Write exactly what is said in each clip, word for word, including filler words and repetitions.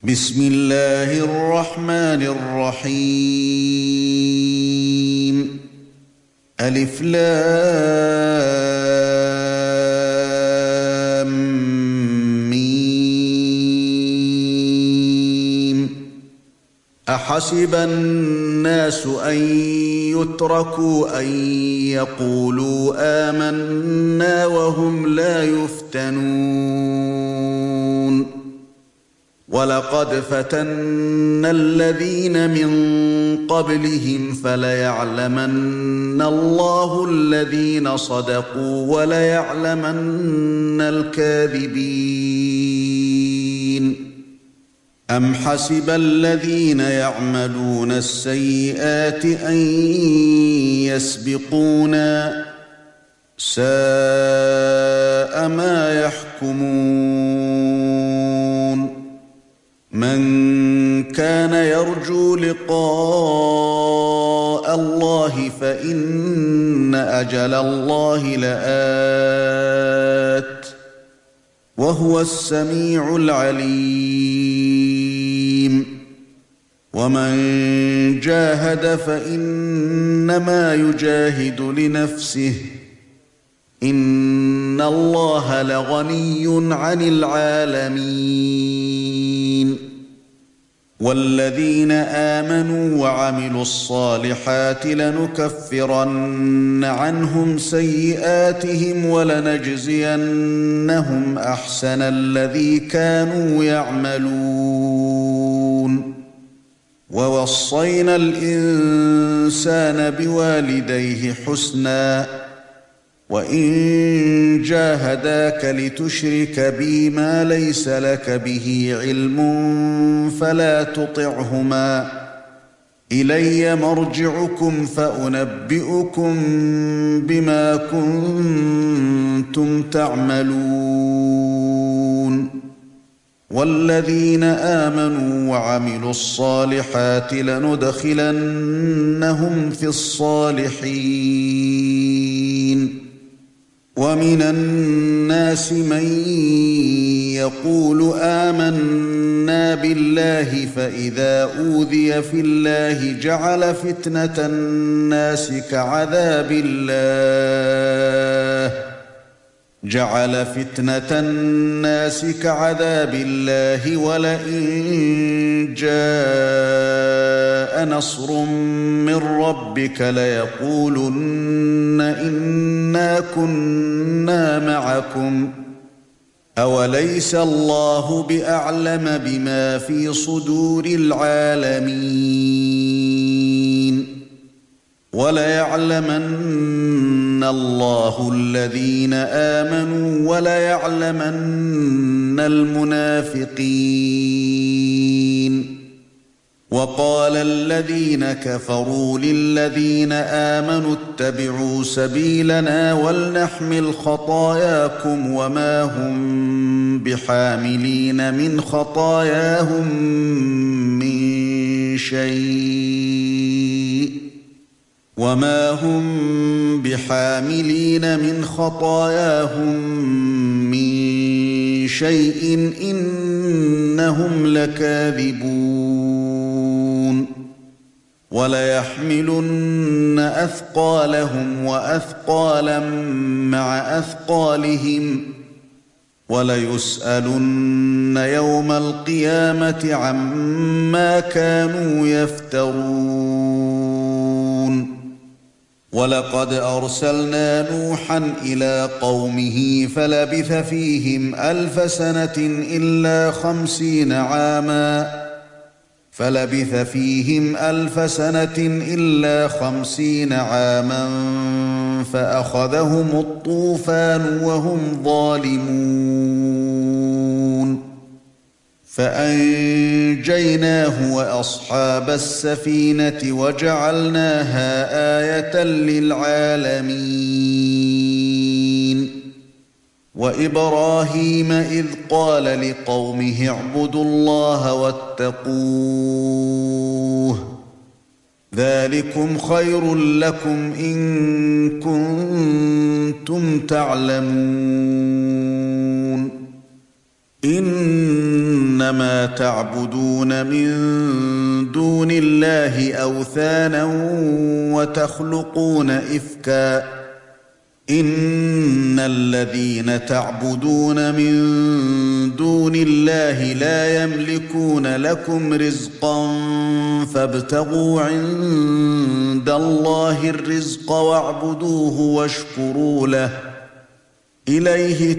بسم الله الرحمن الرحيم ألف لام ميم أحسب الناس أن يتركوا أن يقولوا آمنا وهم لا يفتنون وَلَقَدْ فَتَنَّا الَّذِينَ مِن قَبْلِهِمْ فَلَيَعْلَمَنَّ اللَّهُ الَّذِينَ صَدَقُوا وَلَيَعْلَمَنَّ الْكَاذِبِينَ أَمْ حَسِبَ الَّذِينَ يَعْمَلُونَ السَّيِّئَاتِ أَن يَسْبِقُونَا سَاءَ مَا يَحْكُمُونَ مَنْ كَانَ يَرْجُو لِقَاءَ اللَّهِ فَإِنَّ أَجَلَ اللَّهِ لَآتٍ وَهُوَ السَّمِيعُ الْعَلِيمُ وَمَنْ جَاهَدَ فَإِنَّمَا يُجَاهِدُ لِنَفْسِهِ إِنَّ اللَّهَ لَغَنِيٌّ عَنِ الْعَالَمِينَ وَالَّذِينَ آمَنُوا وَعَمِلُوا الصَّالِحَاتِ لَنُكَفِّرَنَّ عَنْهُمْ سَيِّئَاتِهِمْ وَلَنَجْزِيَنَّهُمْ أَحْسَنَ الَّذِي كَانُوا يَعْمَلُونَ وَوَصَّيْنَا الْإِنسَانَ بِوَالِدَيْهِ حُسْنًا وَإِن جَاهَدَاكَ لِتُشْرِكَ بِي مَا لَيْسَ لَكَ بِهِ عِلْمٌ فَلَا تُطِعْهُمَا إِلَيَّ مَرْجِعُكُمْ فَأُنَبِّئُكُم بِمَا كُنتُمْ تَعْمَلُونَ وَالَّذِينَ آمَنُوا وَعَمِلُوا الصَّالِحَاتِ لَنُدْخِلَنَّهُمْ فِي الصَّالِحِينَ وَمِنَ النَّاسِ مَن يَقُولُ آمَنَّا بِاللَّهِ فَإِذَا أُوذِيَ فِي اللَّهِ جَعَلَ فِتْنَةَ النَّاسِ كَعَذَابِ اللَّهِ جَعَلَ فِتْنَةَ النَّاسِ كَعَذَابِ اللَّهِ وَلَئِن جَاءَ نَصْرٌ مِّن رَّبِّكَ لَيَقُولُنَّ إِنَّا كُنَّا مَعَكُمْ أَوَلَيْسَ اللَّهُ بِأَعْلَمَ بِمَا فِي صُدُورِ الْعَالَمِينَ وَلَيَعْلَمَنَّ اللَّهُ الَّذِينَ آمَنُوا وَلَيَعْلَمَنَّ الْمُنَافِقِينَ وَقَالَ الَّذِينَ كَفَرُوا لِلَّذِينَ آمَنُوا اتَّبِعُوا سَبِيلَنَا وَلْنَحْمِلْ خَطَايَاكُمْ وَمَا هُمْ بِحَامِلِينَ مِنْ خَطَايَاهُمْ مِنْ شَيْءٍ وَمَا هُمْ بِحَامِلِينَ مِنْ خَطَايَاهُمْ مِنْ شَيْءٍ إِنَّهُمْ لَكَاذِبُونَ وَلَيَحْمِلُنَّ أَثْقَالَهُمْ وَأَثْقَالًا مَعَ أَثْقَالِهِمْ وَلَيُسْأَلُنَّ يَوْمَ الْقِيَامَةِ عَمَّا كَانُوا يَفْتَرُونَ وَلَقَدْ أَرْسَلْنَا نُوحًا إِلَى قَوْمِهِ فَلَبِثَ فِيهِمْ أَلْفَ سَنَةٍ إِلَّا خَمْسِينَ عَامًا فَلَبِثَ فِيهِمْ أَلْفَ سَنَةٍ إِلَّا خَمْسِينَ عَامًا فَأَخَذَهُمُ الطُّوفَانُ وَهُمْ ظَالِمُونَ فَأَنجَيْنَاهُ وَأَصْحَابَ السَّفِينَةِ وَجَعَلْنَاهَا آيَةً لِلْعَالَمِينَ وَإِبْرَاهِيمَ إِذْ قَالَ لِقَوْمِهِ اعْبُدُوا اللَّهَ وَاتَّقُوهُ ذَلِكُمْ خَيْرٌ لَكُمْ إِن كُنتُمْ تَعْلَمُونَ إِنَّ إنما تعبدون من دون الله أوثانا وتخلقون إفكا إن الذين تعبدون من دون الله لا يملكون لكم رزقا فابتغوا عند الله الرزق واعبدوه واشكروا له إليه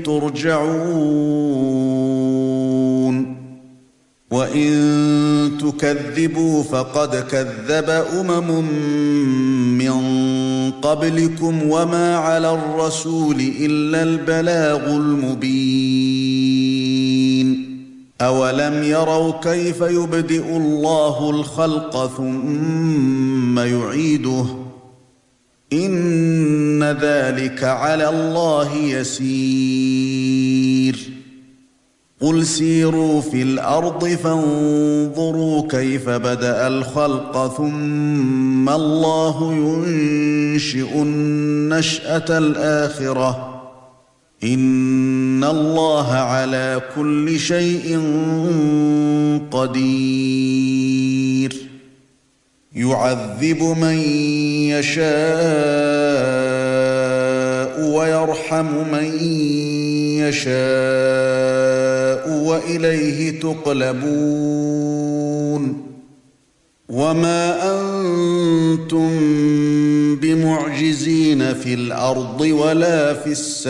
ترجعون وإن تكذبوا فقد كذب أمم من قبلكم وما على الرسول إلا البلاغ المبين أولم يروا كيف يبدئ الله الخلق ثم يعيده إن ذلك على الله يسير قل سيروا في الأرض فانظروا كيف بدأ الخلق ثم الله ينشئ النشأة الآخرة إن الله على كل شيء قدير يعذب من يشاء ويرحم من يشاء وإليه تقلبون وما أنتم بمعجزين في الأرض ولا في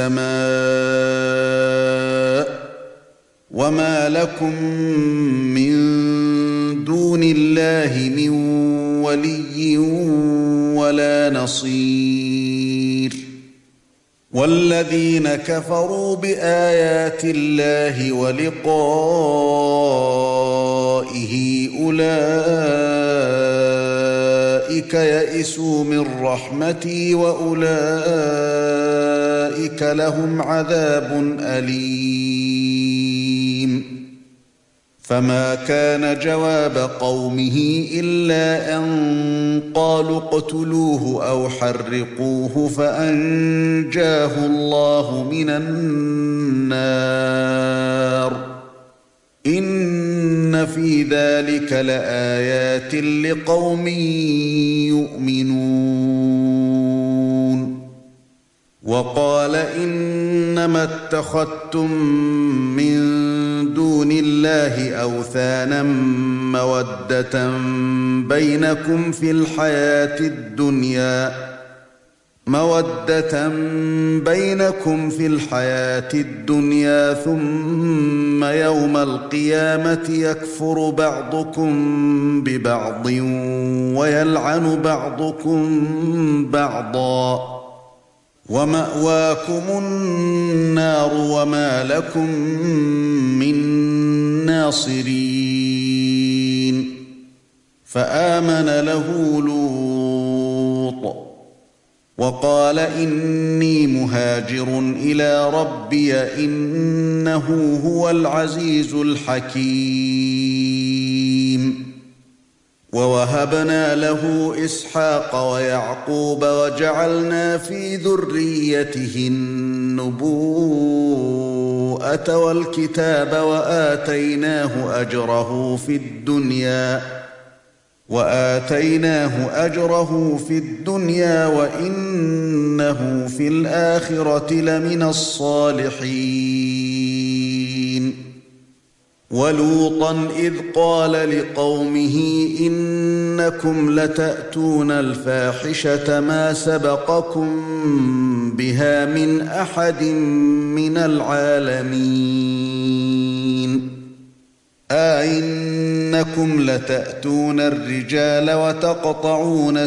السماء وما لكم من دون الله من ولي ولا نصير والذين كفروا بآيات الله ولقائه أولئك يئسوا من رحمتي وأولئك لهم عذاب أليم فما كان جواب قومه إلا أن قالوا اقتلوه أو حرقوه فأنجاه الله من النار إن في ذلك لآيات لقوم يؤمنون وقال إنما اتخذتم من دون الله أوثانا مودة بينكم في الحياة الدنيا مودة بينكم في الحياة الدنيا ثم يوم القيامة يكفر بعضكم ببعض ويلعن بعضكم بعضا ومأواكم النار وما لكم من ناصرين فآمن له لوط وقال إني مهاجر إلى ربي إنه هو العزيز الحكيم ووهبنا له إسحاق ويعقوب وجعلنا في ذريته النبوءة والكتاب وآتيناه أجره في الدنيا وآتيناه أجره في الدنيا وإنه في الآخرة لمن الصالحين ولوطا إذ قال لقومه إنكم لتأتون الفاحشة ما سبقكم بها من أحد من العالمين أئنكم لتأتون الرجال وتقطعون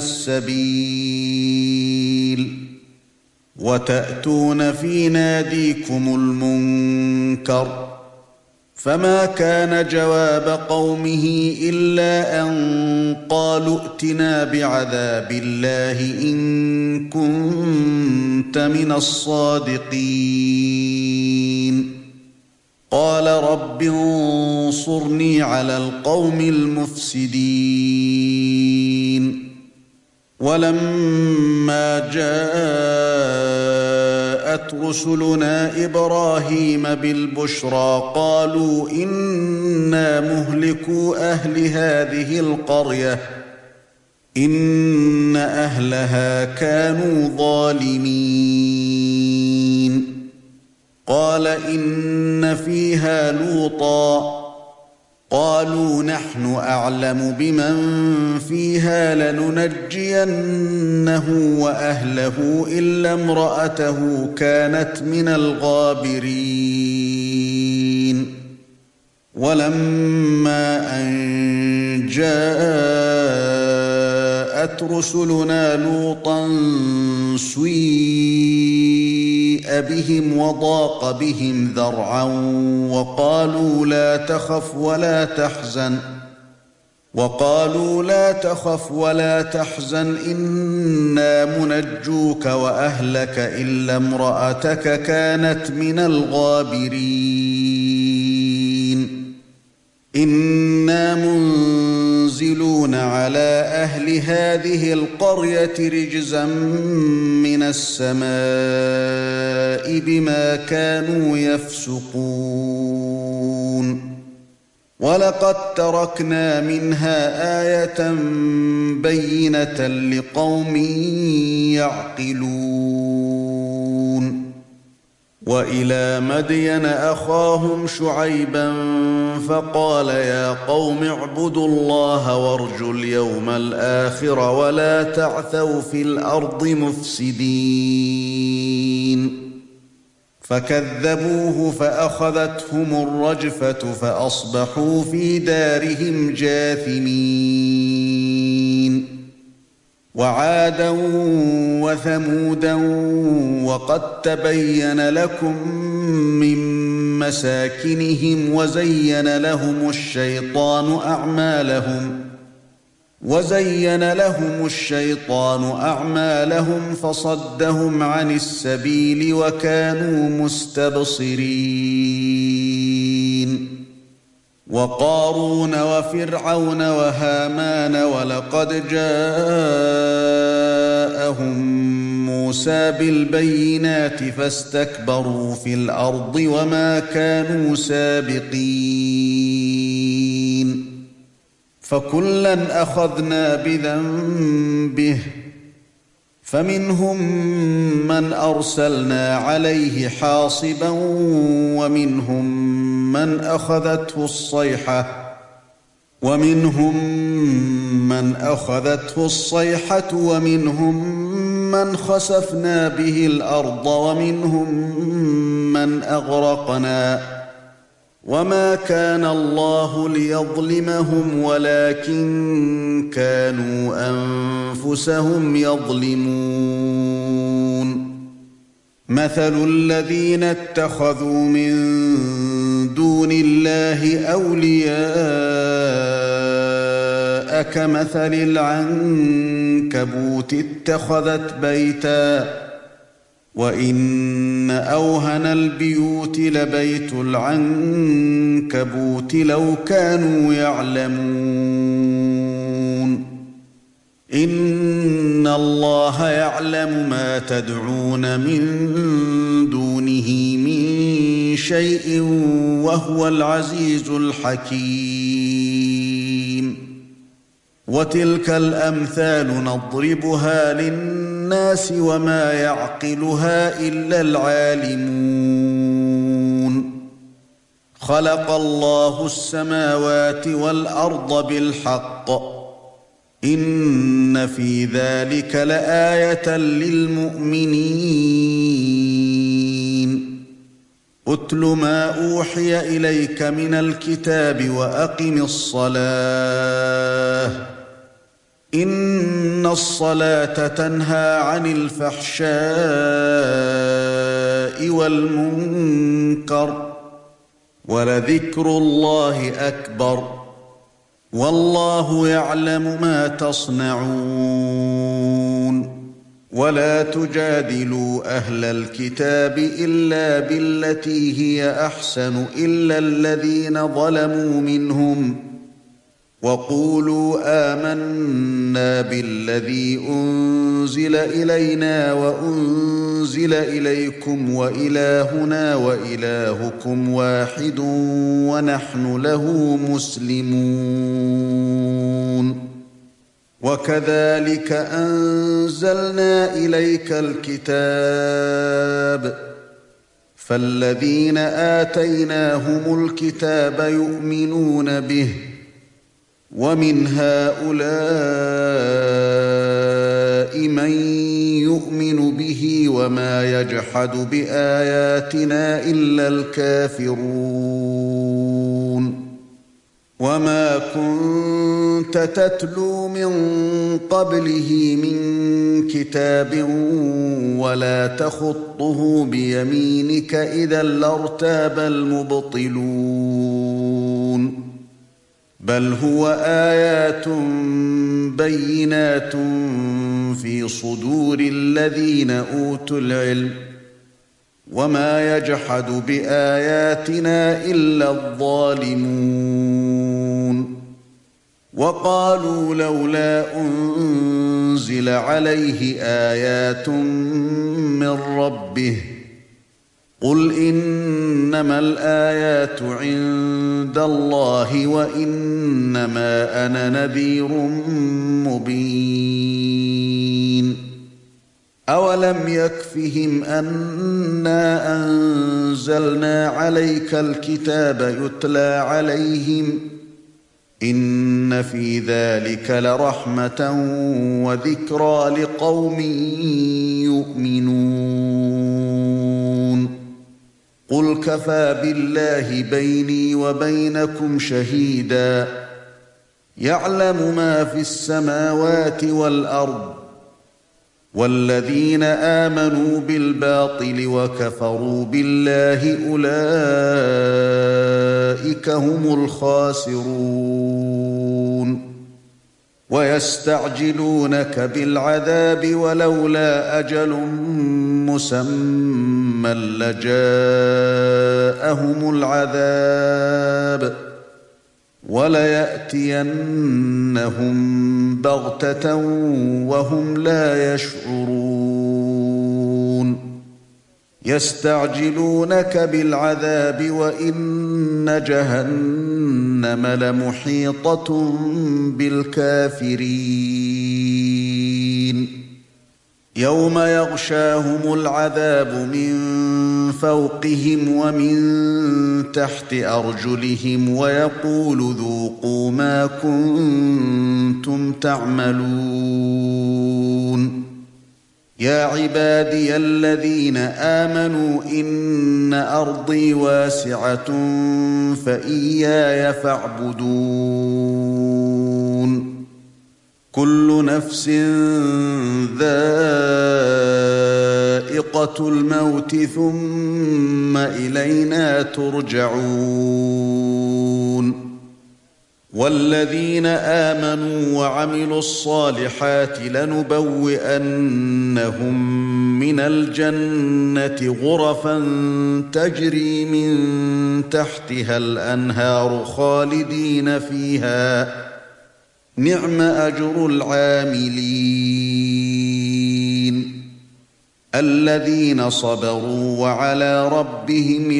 السبيل وتأتون في ناديكم المنكر فما كان جواب قومه إلا أن قالوا ائتنا بعذاب الله إن كنت من الصادقين قال رب انصرني على القوم المفسدين ولما جاء جاءت رسلنا إبراهيم بالبشرى قالوا إنا مهلكو أهل هذه القرية إن أهلها كانوا ظالمين قال إن فيها لوطا قالوا نحن أعلم بمن فيها لننجينه وأهله إلا امرأته كانت من الغابرين ولما أن جاءت رسلنا لوطا سيء بهم وضاق بهم ذرعا وقالوا لا تخف ولا تحزن وقالوا لا تخف ولا تحزن إنا منجوك وأهلك إلا امرأتك كانت من الغابرين إنا منزلون على أهل هذه القرية رجزا من السماء بما كانوا يفسقون ولقد تركنا منها آية بينة لقوم يعقلون وإلى مدين أخاهم شعيبا فقال يا قوم اعبدوا الله وارجوا اليوم الآخر ولا تعثوا في الأرض مفسدين فكذبوه فأخذتهم الرجفة فأصبحوا في دارهم جاثمين وعادا وثمودا وقد تبين لكم من مساكنهم وزين لهم الشيطان أعمالهم وزين لهم الشيطان أعمالهم فصدهم عن السبيل وكانوا مستبصرين وقارون وفرعون وهامان ولقد جاءهم موسى بالبينات فاستكبروا في الأرض وما كانوا سابقين فكلا أخذنا بذنبه فمنهم من أرسلنا عليه حاصبا ومنهم من أخذته الصيحة ومنهم من أخذته الصيحة ومنهم من خسفنا به الأرض ومنهم من أغرقنا وما كان الله ليظلمهم ولكن كانوا أنفسهم يظلمون مثل الذين اتخذوا من دون الله أولياء كمثل العنكبوت اتخذت بيتا وإن أوهن البيوت لبيت العنكبوت لو كانوا يعلمون إن الله يعلم ما تدعون من دونه من شيء وهو العزيز الحكيم وتلك الأمثال نضربها للناس وما يعقلها إلا العالمون خلق الله السماوات والأرض بالحق إن في ذلك لآية للمؤمنين أتل ما أوحي إليك من الكتاب وأقم الصلاة إن الصلاة تنهى عن الفحشاء والمنكر ولذكر الله أكبر والله يعلم ما تصنعون ولا تجادلوا أهل الكتاب إلا بالتي هي أحسن إلا الذين ظلموا منهم وقولوا آمنا بالذي أنزل إلينا وأنزل إليكم وإلهنا وإلهكم واحد ونحن له مسلمون وكذلك أنزلنا إليك الكتاب فالذين آتيناهم الكتاب يؤمنون به ومن هؤلاء من يؤمن به وما يجحد بآياتنا إلا الكافرون وما كنت تتلو من قبله من كتاب ولا تخطه بيمينك إذا لارتاب المبطلون بل هو آيات بينات في صدور الذين أوتوا العلم وما يجحد بآياتنا إلا الظالمون وقالوا لولا أنزل عليه آيات من ربه قل إنما الآيات عند الله وإنما أنا نذير مبين أولم يكفهم أنا أنزلنا عليك الكتاب يتلى عليهم إن في ذلك لرحمة وذكرى لقوم يؤمنون قل كفى بالله بيني وبينكم شهيدا يعلم ما في السماوات والأرض والذين آمنوا بالباطل وكفروا بالله أولئك هم الخاسرون ويستعجلونك بالعذاب ولولا أجل مسمى لجاءهم العذاب وليأتينهم بغتة وهم لا يشعرون يستعجلونك بالعذاب وإن جهنم لمحيطة بالكافرين يوم يغشاهم العذاب من فوقهم ومن تحت أرجلهم ويقول ذوقوا ما كنتم تعملون يا عبادي الذين آمنوا إن أرضي واسعة فإياي فاعبدون كل نفس ذائقة الموت ثم إلينا ترجعون والذين آمنوا وعملوا الصالحات لنبوئنهم من الجنة غرفا تجري من تحتها الأنهار خالدين فيها نعم أجر العاملين الذين صبروا وعلى ربهم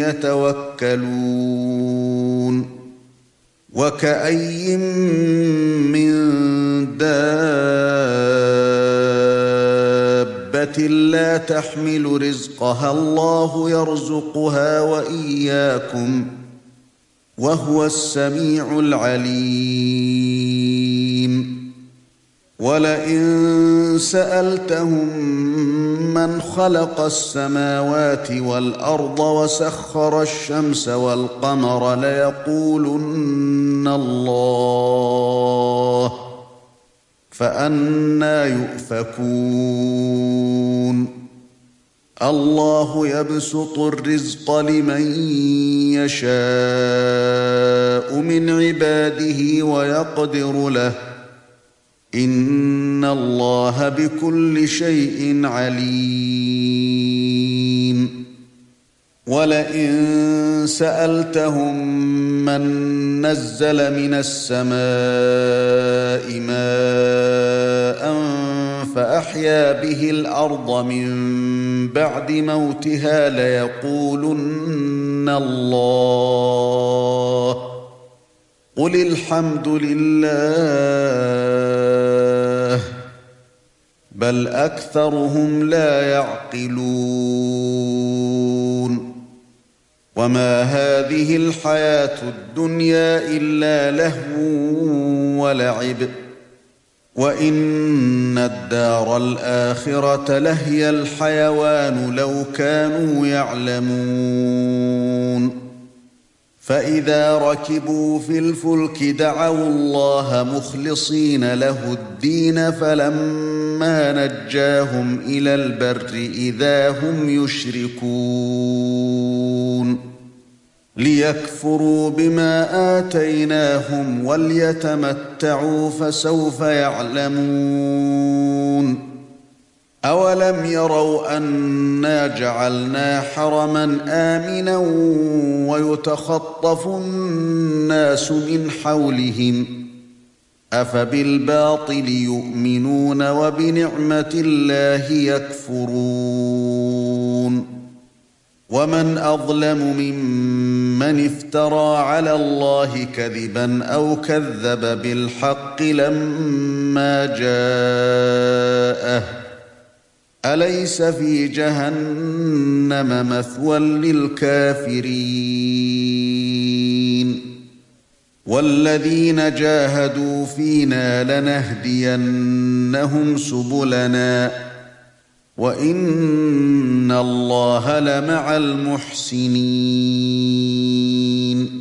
يتوكلون وكأي من دابة لا تحمل رزقها الله يرزقها وإياكم وهو السميع العليم ولئن سألتهم من خلق السماوات والأرض وسخر الشمس والقمر ليقولن الله فأنى يؤفكون الله يبسط الرزق لمن يشاء من عباده ويقدر له إن الله بكل شيء عليم وَلَئِن سَأَلْتَهُم مَّن نَّزَّلَ مِنَ السَّمَاءِ مَاءً فَأَحْيَا بِهِ الْأَرْضَ مِن بَعْدِ مَوْتِهَا لَيَقُولُنَّ اللَّهُ قُلِ الْحَمْدُ لِلَّهِ بَلْ أَكْثَرُهُمْ لَا يَعْقِلُونَ وَمَا هَذِهِ الْحَيَاةُ الدُّنْيَا إِلَّا لَهْوٌ وَلَعِبٌ وَإِنَّ الدَّارَ الْآخِرَةَ لَهِيَ الْحَيَوَانُ لَوْ كَانُوا يَعْلَمُونَ فَإِذَا رَكِبُوا فِي الْفُلْكِ دَعَوُا اللَّهَ مُخْلِصِينَ لَهُ الدِّينَ فَلَمَّا نَجَّاهُمْ إِلَى الْبَرِّ إِذَا هُمْ يُشْرِكُونَ لِيَكْفُرُوا بِمَا آتَيْنَاهُمْ وَلْيَتَمَتَّعُوا فَسَوْفَ يَعْلَمُونَ أَوَلَمْ يَرَوْا أَنَّا جَعَلْنَا حَرَمًا آمِنًا وَيُتَخَطَّفُ النَّاسُ مِنْ حَوْلِهِمْ أَفَبِالْبَاطِلِ يُؤْمِنُونَ وَبِنِعْمَةِ اللَّهِ يَكْفُرُونَ وَمَنْ أَظْلَمُ مِمَّنِ افْتَرَى عَلَى اللَّهِ كَذِبًا أَوْ كَذَّبَ بِالْحَقِّ لَمَّا جَاءَهُ أَلَيْسَ فِي جَهَنَّمَ مَثْوًى لِلْكَافِرِينَ وَالَّذِينَ جَاهَدُوا فِينَا لَنَهْدِيَنَّهُمْ سُبُلَنَا وَإِنَّ اللَّهَ لَمَعَ الْمُحْسِنِينَ